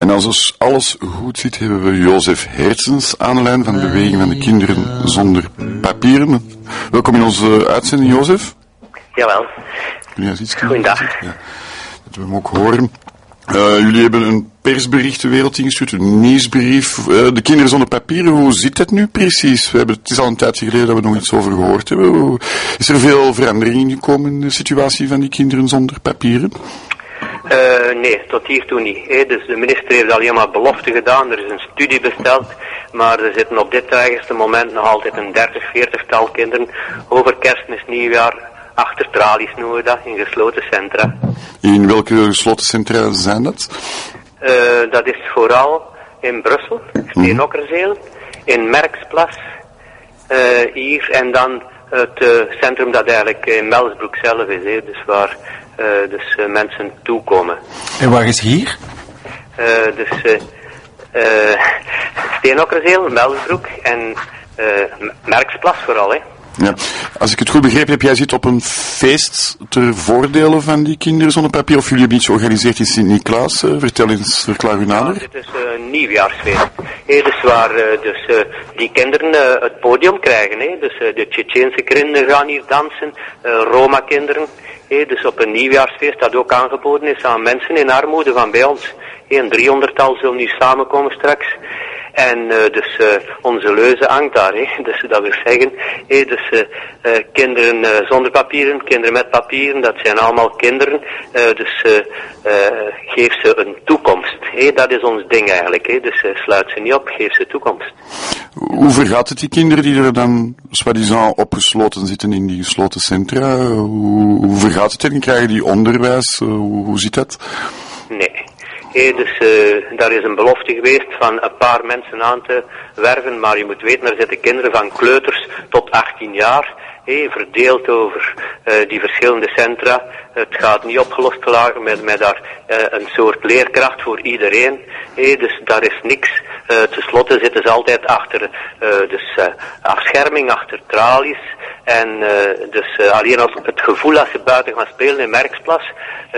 En als dus alles goed zit, hebben we Jozef Hertzens aan de lijn van de Beweging van de Kinderen Zonder Papieren. Welkom in onze uitzending, Jozef. Jawel. Goedendag. Ja, dat we hem ook horen. Jullie hebben een persbericht de wereld ingestuurd, een nieuwsbrief. De Kinderen Zonder Papieren, hoe zit het nu precies? Het is al een tijdje geleden dat we nog iets over gehoord hebben. Is er veel verandering gekomen in de situatie van die kinderen zonder papieren? Nee, tot hiertoe niet. Dus de minister heeft alleen maar belofte gedaan, er is een studie besteld, maar er zitten op dit eigenste moment nog altijd een 30-40-tal kinderen over Kerstmis, Nieuwjaar, achter tralies noemen we dat, in gesloten centra. In welke gesloten centra zijn dat? Dat is vooral in Brussel, Steenokkerzeel, in Merksplas, hier en dan het centrum dat eigenlijk in Melsbroek zelf is, dus waar mensen toekomen. En waar is hier? Steenokkerzeel, Melsbroek en Merksplas vooral, hè. Ja. Als ik het goed begrepen heb, jij zit op een feest ter voordele van die kinderen zonder papier, of jullie hebben iets georganiseerd in Sint-Niklaas. Vertel eens, verklaar u nader. Dit is een nieuwjaarsfeest. Dus waar die kinderen het podium krijgen. Dus de Tsjetsjeense kinderen gaan hier dansen, Roma-kinderen. Dus op een nieuwjaarsfeest dat ook aangeboden is aan mensen in armoede van bij ons. Een 300-tal zullen nu samenkomen straks. En onze leuze hangt daar, dus dat wil zeggen, kinderen zonder papieren, kinderen met papieren, dat zijn allemaal kinderen, geef ze een toekomst. Dat is ons ding eigenlijk, dus sluit ze niet op, geef ze toekomst. Hoe vergaat het die kinderen die er dan soi-disant opgesloten zitten in die gesloten centra? Hoe vergaat het hen? Krijgen die onderwijs? Hoe zit dat? Nee. Daar is een belofte geweest van een paar mensen aan te werven, maar je moet weten, er zitten kinderen van kleuters tot 18 jaar, verdeeld over die verschillende centra. Het gaat niet opgelost gelagen met daar een soort leerkracht voor iedereen. Dus daar is niks. Ten slotte zitten ze altijd achter afscherming, achter tralies. En alleen als het gevoel als ze buiten gaan spelen in Merksplas.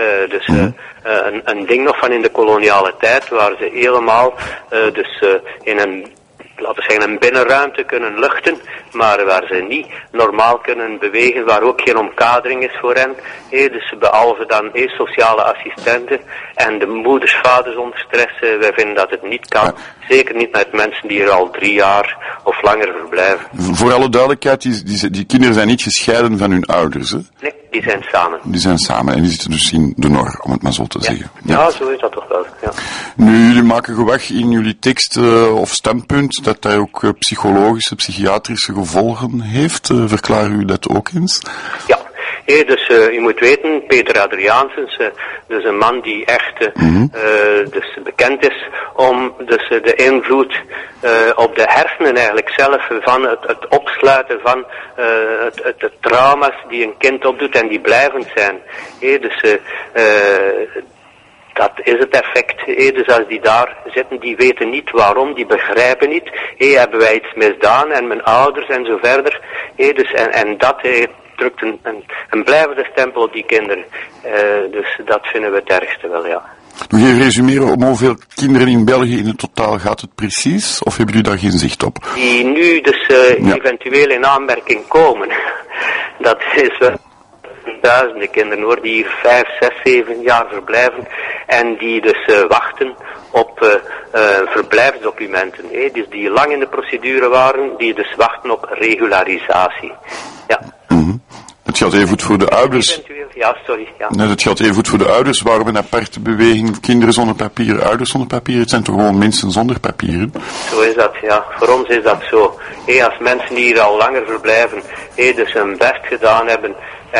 Een ding nog van in de koloniale tijd, waar ze helemaal in een, laten we zeggen, een binnenruimte kunnen luchten, maar waar ze niet normaal kunnen bewegen, waar ook geen omkadering is voor hen. Dus behalve dan sociale assistenten en de moeders, vaders onder stress. Wij vinden dat het niet kan. Zeker niet met mensen die er al 3 jaar of langer verblijven. Voor alle duidelijkheid, die kinderen zijn niet gescheiden van hun ouders, hè? Nee, die zijn samen. Die zijn samen en die zitten dus in de Nor, om het maar zo te zeggen. Ja, zo is dat toch wel. Ja. Nu, jullie maken gewag in jullie tekst of standpunt dat dat ook psychologische, psychiatrische gevolgen heeft. Verklaar u dat ook eens? Ja. Je moet weten, Peter Adriaansens, dus een man die echt bekend is om de invloed op de hersenen eigenlijk zelf van het opsluiten van het trauma's die een kind opdoet en die blijvend zijn. Dat is het effect. Dus als die daar zitten, die weten niet waarom, die begrijpen niet. Hebben wij iets misdaan en mijn ouders en zo verder. En dat drukt een blijvende stempel op die kinderen. Dus dat vinden we het ergste wel, ja. Nog even resumeren, om hoeveel kinderen in België in het totaal gaat het precies? Of hebben jullie daar geen zicht op? Die nu eventueel in aanmerking komen. Dat is wel duizenden kinderen hoor, die hier 5, 6, 7 jaar verblijven. En die wachten op verblijfsdocumenten. Dus die lang in de procedure waren, die wachten op regularisatie. Ja. Het geldt even goed voor de ouders. Ja, sorry. Ja. Nee, dat geldt even goed voor de ouders. Waarom een aparte beweging? Kinderen zonder papieren, ouders zonder papieren. Het zijn toch gewoon mensen zonder papieren? Zo is dat, ja. Voor ons is dat zo. Als mensen die hier al langer verblijven, dus hun best gedaan hebben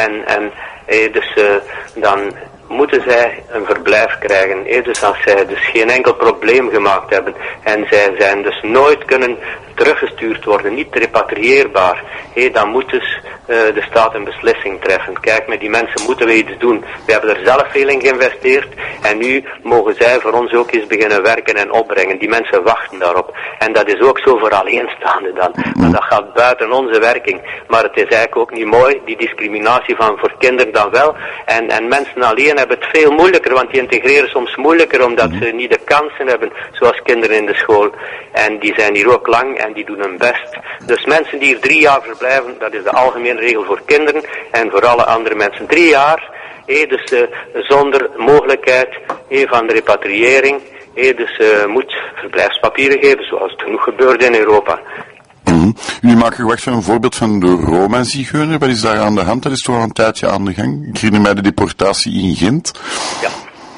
dan moeten zij een verblijf krijgen. Dus als zij dus geen enkel probleem gemaakt hebben en zij zijn dus nooit kunnen teruggestuurd worden, niet repatrieerbaar, dan moet dus de staat een beslissing treffen. Kijk, met die mensen moeten we iets doen. We hebben er zelf veel in geïnvesteerd en nu mogen zij voor ons ook eens beginnen werken en opbrengen. Die mensen wachten daarop. En dat is ook zo voor alleenstaanden dan. Maar dat gaat buiten onze werking. Maar het is eigenlijk ook niet mooi, die discriminatie van voor kinderen dan wel. En mensen alleen hebben het veel moeilijker, want die integreren soms moeilijker omdat ze niet de kansen hebben, zoals kinderen in de school. En die zijn hier ook lang en die doen hun best. Dus mensen die hier 3 jaar verblijven, dat is de algemene regel voor kinderen en voor alle andere mensen 3 jaar. Dus zonder mogelijkheid van de repatriëring. Dus moet verblijfspapieren geven, zoals het genoeg gebeurt in Europa. Jullie maken gewag van een voorbeeld van de Roma-zigeuner. Wat is daar aan de hand? Dat is toch al een tijdje aan de gang. Ik herinner mij de deportatie in Gent. Ja.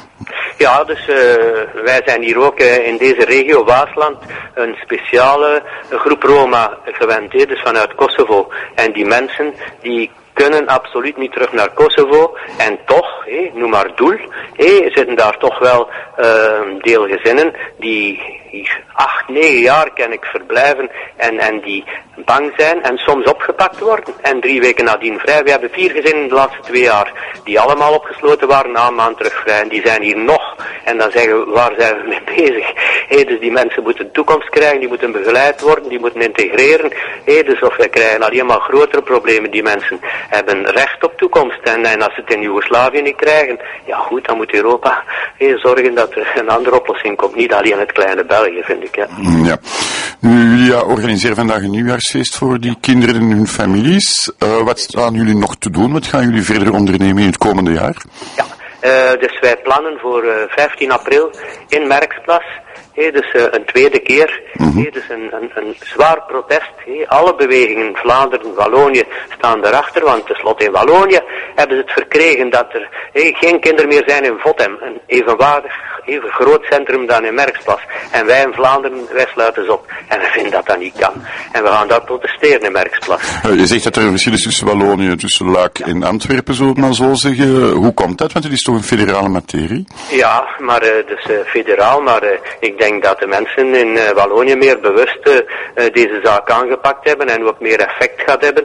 Ja, dus wij zijn hier ook in deze regio Waasland een speciale groep Roma gewend, dus vanuit Kosovo. En die mensen die kunnen absoluut niet terug naar Kosovo en toch, noem maar doel, zitten daar toch wel deel gezinnen die 8, 9 jaar ken ik verblijven en die bang zijn en soms opgepakt worden en 3 weken nadien vrij. We hebben 4 gezinnen in de laatste 2 jaar die allemaal opgesloten waren, na een maand terug vrij en die zijn hier nog. En dan zeggen we, waar zijn we mee bezig? Dus die mensen moeten een toekomst krijgen, die moeten begeleid worden, die moeten integreren. Dus of wij krijgen alleen maar grotere problemen. Die mensen hebben recht op toekomst en als ze het in Joegoslavië niet krijgen, ja goed, dan moet Europa zorgen dat er een andere oplossing komt. Niet alleen het kleine België, vind ik. Ja. Nu, jullie organiseren vandaag een nieuwjaarsfeest voor die kinderen en hun families. Wat staan jullie nog te doen? Wat gaan jullie verder ondernemen in het komende jaar? Ja, dus wij plannen voor 15 april in Merksplas. Dus een tweede keer. Dus een zwaar protest. Alle bewegingen, Vlaanderen, Wallonië, staan daarachter. Want tenslotte in Wallonië hebben ze het verkregen dat er geen kinderen meer zijn in Votem. Een evenwaardig, even groot centrum dan in Merksplas. En wij in Vlaanderen, wij sluiten ze op. En we vinden dat dat niet kan. En we gaan daar protesteren in Merksplas. Je zegt dat er een verschil is tussen Wallonië, tussen Luik en Antwerpen, zullen we het maar zo zeggen. Hoe komt dat? Want het is toch een federale materie? Ja, maar dus federaal, maar ik denk dat de mensen in Wallonië meer bewust deze zaak aangepakt hebben en ook meer effect gaat hebben.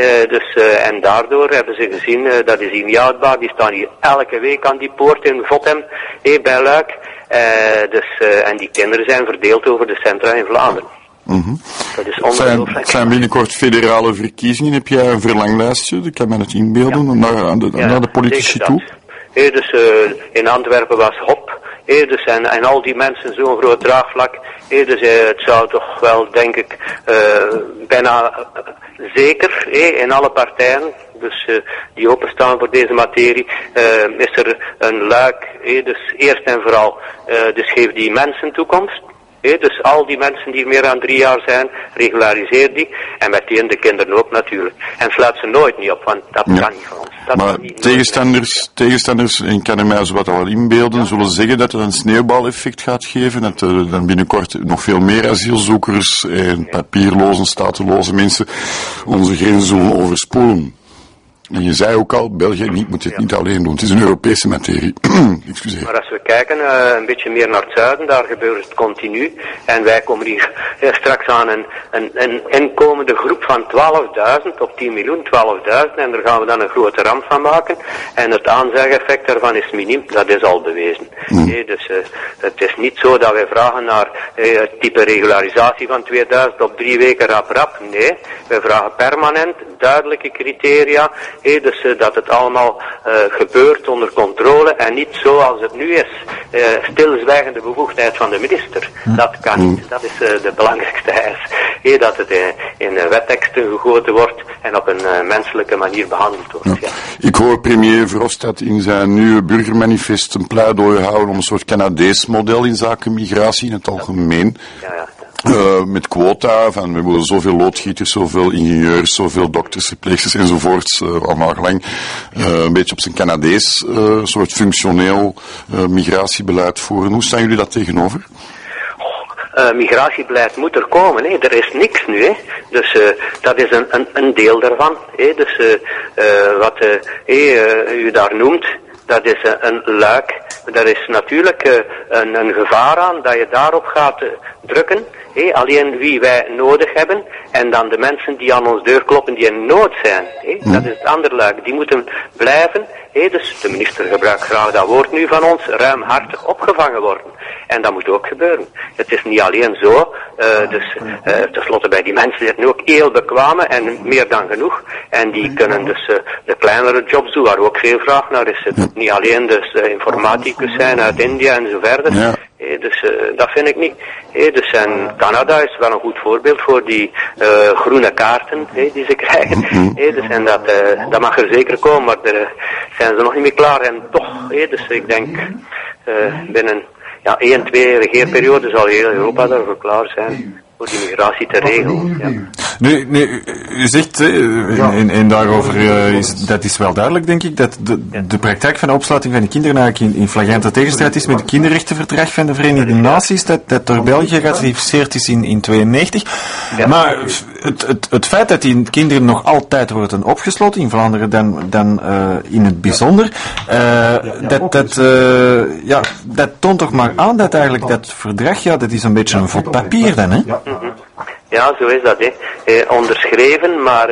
En daardoor hebben ze gezien, dat is hier niet houdbaar, die staan hier elke week aan die poort in Votem, bij Luik. En die kinderen zijn verdeeld over de centra in Vlaanderen. Dat is ongelooflijk. Het zijn binnenkort federale verkiezingen. Heb jij een verlanglijstje? Ik kan me het inbeelden, naar de politici toe? Dus in Antwerpen was Hop. Dus en al die mensen zo'n groot draagvlak. Dus het zou toch wel, denk ik, bijna zeker in alle partijen, dus die openstaan voor deze materie, is er een luik. Dus eerst en vooral, dus geef die mensen toekomst. Dus al die mensen die meer dan 3 jaar zijn, regulariseer die. En meteen de kinderen ook natuurlijk. En sluit ze nooit niet op, want dat kan niet van ons. Dat maar tegenstanders, en ik kan er mij zo wat al inbeelden, zullen zeggen dat het een sneeuwbaleffect gaat geven. Dat er dan binnenkort nog veel meer asielzoekers en papierloze, stateloze mensen onze grenzen zullen overspoelen. En je zei ook al, België moet dit niet alleen doen. Het is een Europese materie. Excuseer. Maar als we kijken een beetje meer naar het zuiden, daar gebeurt het continu. En wij komen hier straks aan een inkomende groep van 12.000 op 10 miljoen, 12.000. En daar gaan we dan een grote ramp van maken. En het aanzuigeffect daarvan is miniem. Dat is al bewezen. Dus het is niet zo dat wij vragen naar het type regularisatie van 2000 op 3 weken rap. Nee, wij vragen permanent duidelijke criteria. Dus dat het allemaal gebeurt onder controle en niet zoals het nu is. Stilzwijgende bevoegdheid van de minister. Dat kan niet. Dat is de belangrijkste eis. Dat het in wetteksten gegoten wordt en op een menselijke manier behandeld wordt. Ja. Ik hoor premier Verhofstadt in zijn nieuwe burgermanifest een pleidooi houden om een soort Canadees model in zaken migratie in het algemeen. Ja. Met quota, van we willen zoveel loodgieters, zoveel ingenieurs, zoveel dokters, verpleegsters enzovoorts, allemaal gelang, een beetje op zijn Canadees, soort functioneel migratiebeleid voeren. Hoe staan jullie dat tegenover? Migratiebeleid moet er komen, er is niks nu, dus dat is een deel daarvan. Dus wat u daar noemt, dat is een luik daar is natuurlijk een gevaar aan dat je daarop gaat drukken. Alleen wie wij nodig hebben en dan de mensen die aan ons deur kloppen die in nood zijn. Dat is het andere luik. Die moeten blijven. Dus de minister gebruikt graag dat woord nu van ons, ruimhartig opgevangen worden. En dat moet ook gebeuren. Het is niet alleen zo, tenslotte bij die mensen zitten ook heel bekwame en meer dan genoeg. En die kunnen dus de kleinere jobs doen, waar ook veel vraag naar is. Het moet niet alleen dus informaticus zijn uit India en zo verder. Ja. Dus dat vind ik niet. Dus en Canada is wel een goed voorbeeld voor die groene kaarten die ze krijgen. Dus en dat mag er zeker komen, maar daar zijn ze nog niet mee klaar. En toch, dus ik denk binnen 1, 2 regeerperioden zal heel Europa daarvoor klaar zijn voor die migratie te regelen. Ja. Nu, u zegt, en daarover dat is wel duidelijk, denk ik, dat de praktijk van de opsluiting van de kinderen eigenlijk in flagrante tegenstrijd is met het kinderrechtenverdrag van de Verenigde Naties, dat door België geratificeerd is in 1992. Ja. Maar het feit dat die kinderen nog altijd worden opgesloten, in Vlaanderen dan in het bijzonder, dat toont toch maar aan dat eigenlijk dat verdrag, dat is een beetje een vod papier dan, hè? Ja, zo is dat, onderschreven, maar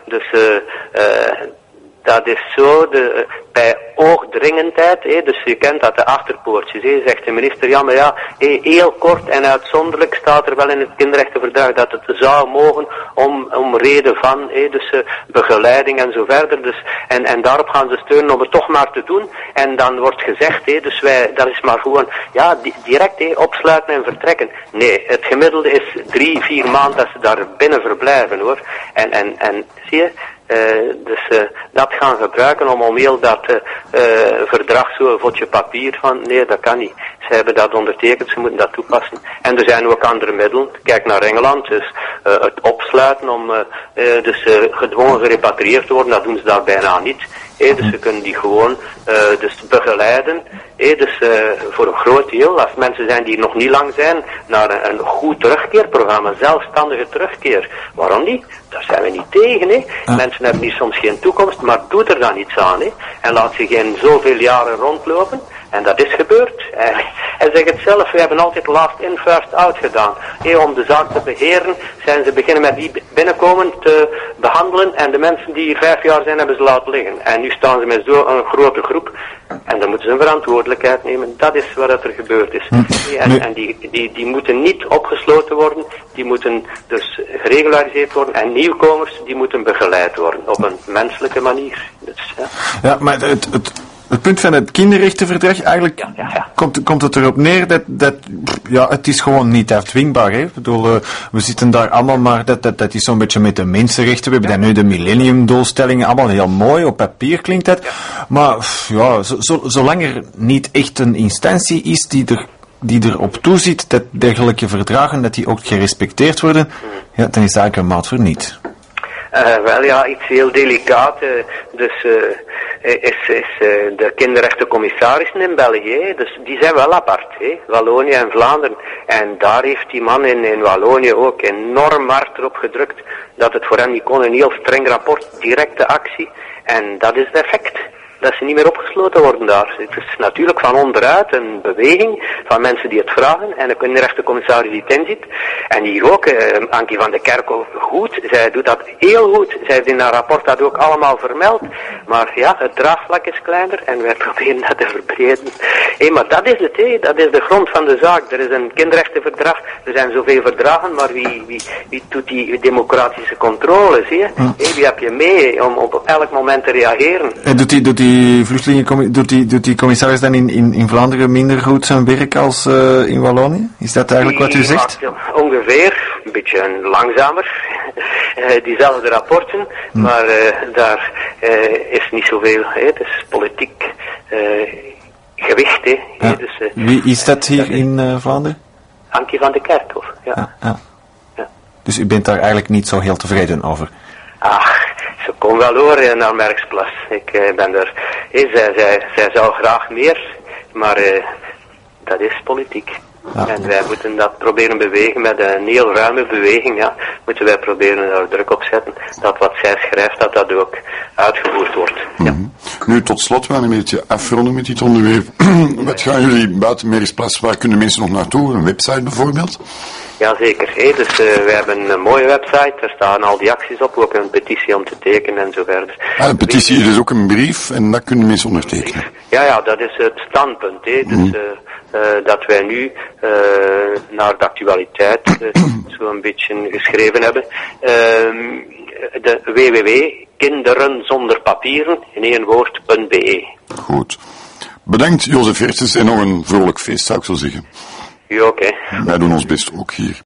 dat is zo, bij oogdringendheid, dus je kent dat, de achterpoortjes, zegt de minister, ja, maar heel kort en uitzonderlijk staat er wel in het kinderrechtenverdrag dat het zou mogen om reden van, dus begeleiding en zo verder, dus, en daarop gaan ze steunen om het toch maar te doen, en dan wordt gezegd, dus dat is maar gewoon, direct, opsluiten en vertrekken. Nee, het gemiddelde is 3-4 maanden dat ze daar binnen verblijven, hoor, en zie je, dus dat gaan gebruiken om heel dat verdrag zo'n vodje papier van, nee, dat kan niet. Ze hebben dat ondertekend, ze moeten dat toepassen. En er zijn ook andere middelen. Kijk naar Engeland, dus het opsluiten om gedwongen gerepatrieerd te worden, dat doen ze daar bijna niet. Dus ze kunnen die gewoon dus begeleiden. Dus voor een groot deel, als mensen zijn die nog niet lang zijn, naar een goed terugkeerprogramma, zelfstandige terugkeer. Waarom niet? Daar zijn we niet tegen. Mensen hebben hier soms geen toekomst, maar doe er dan iets aan. En laat ze geen zoveel jaren rondlopen. En dat is gebeurd. En zeg het zelf, we hebben altijd last in, first out gedaan. Om de zaak te beheren, zijn ze beginnen met die binnenkomen te behandelen. En de mensen die hier 5 jaar zijn, hebben ze laten liggen. En nu staan ze met zo'n grote groep. En dan moeten ze een verantwoordelijkheid nemen. Dat is wat er gebeurd is. En die moeten niet opgesloten worden. Die moeten dus geregulariseerd worden. En nieuwkomers, die moeten begeleid worden. Op een menselijke manier. Dus, ja, maar het punt van het kinderrechtenverdrag, eigenlijk komt het erop neer dat het is gewoon niet afdwingbaar. Hè? Ik bedoel, we zitten daar allemaal maar, dat is zo'n beetje met de mensenrechten. We hebben dan nu de millenniumdoelstellingen, allemaal heel mooi, op papier klinkt dat. Maar zolang er niet echt een instantie is die erop toeziet dat dergelijke verdragen, dat die ook gerespecteerd worden, dan is het eigenlijk een maat voor niet. Iets heel delicaat. Is de kinderrechtencommissaris in België, dus die zijn wel apart, Wallonië en Vlaanderen. En daar heeft die man in Wallonië ook enorm hard erop gedrukt dat het voor hem niet kon, een heel streng rapport, directe actie. En dat is het effect. Dat ze niet meer opgesloten worden daar. Het is natuurlijk van onderuit een beweging van mensen die het vragen en een kinderrechtencommissaris die het inziet. En hier ook, Ankie van de Kerkhof, goed, zij doet dat heel goed. Zij heeft in haar rapport dat ook allemaal vermeld. Maar het draagvlak is kleiner en wij proberen dat te verbreden. Maar dat is het, dat is de grond van de zaak. Er is een kinderrechtenverdrag, er zijn zoveel verdragen, maar wie doet die democratische controle, zie je? Wie heb je mee om op elk moment te reageren? En doet die commissaris dan in Vlaanderen minder goed zijn werk als in Wallonië? Is dat eigenlijk wat u zegt? Ongeveer, een beetje langzamer, diezelfde rapporten, maar daar is niet zoveel, het is politiek gewicht. Dus, wie is dat hier in Vlaanderen? Ankie van de Kerkhof, ja. Dus u bent daar eigenlijk niet zo heel tevreden over? Ze komen wel horen naar Merksplas. Ik ben er. Zij zou graag meer, maar dat is politiek. Ja. En wij moeten dat proberen bewegen met een heel ruime beweging. Moeten wij proberen daar druk op zetten dat wat zij schrijft, dat ook uitgevoerd wordt. Ja. Nu, tot slot, we gaan een beetje afronden met dit onderwerp. Wat gaan jullie buiten Merisplas, waar kunnen mensen nog naartoe? Een website bijvoorbeeld? Jazeker. Dus we hebben een mooie website, daar staan al die acties op, ook een petitie om te tekenen en zo verder. Een petitie is ook een brief en dat kunnen mensen ondertekenen. Ja, dat is het standpunt. Dus dat wij nu naar de actualiteit zo'n beetje geschreven hebben. De www.kinderenzonderpapieren in één woord.be. Goed. Bedankt Jozef Hertens en nog een vrolijk feest, zou ik zo zeggen. Ja, oké. Wij doen ons best ook hier.